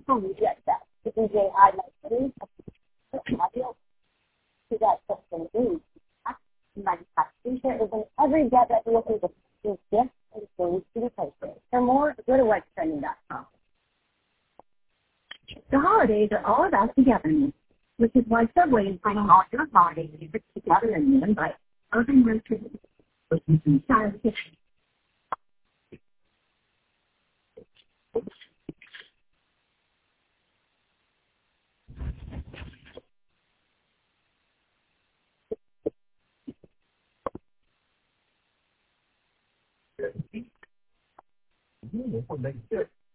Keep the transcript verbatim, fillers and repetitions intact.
totally get that. The D J I like three audio to that system is manufacturer is in every get that you're looking to these gifts and things to be posted. For more, go to what's trending dot com. The holidays are all about togetherness, which is why Subway is bringing all your holiday favorites together in one bite. Urban roasted with some style kitchen. What makes it?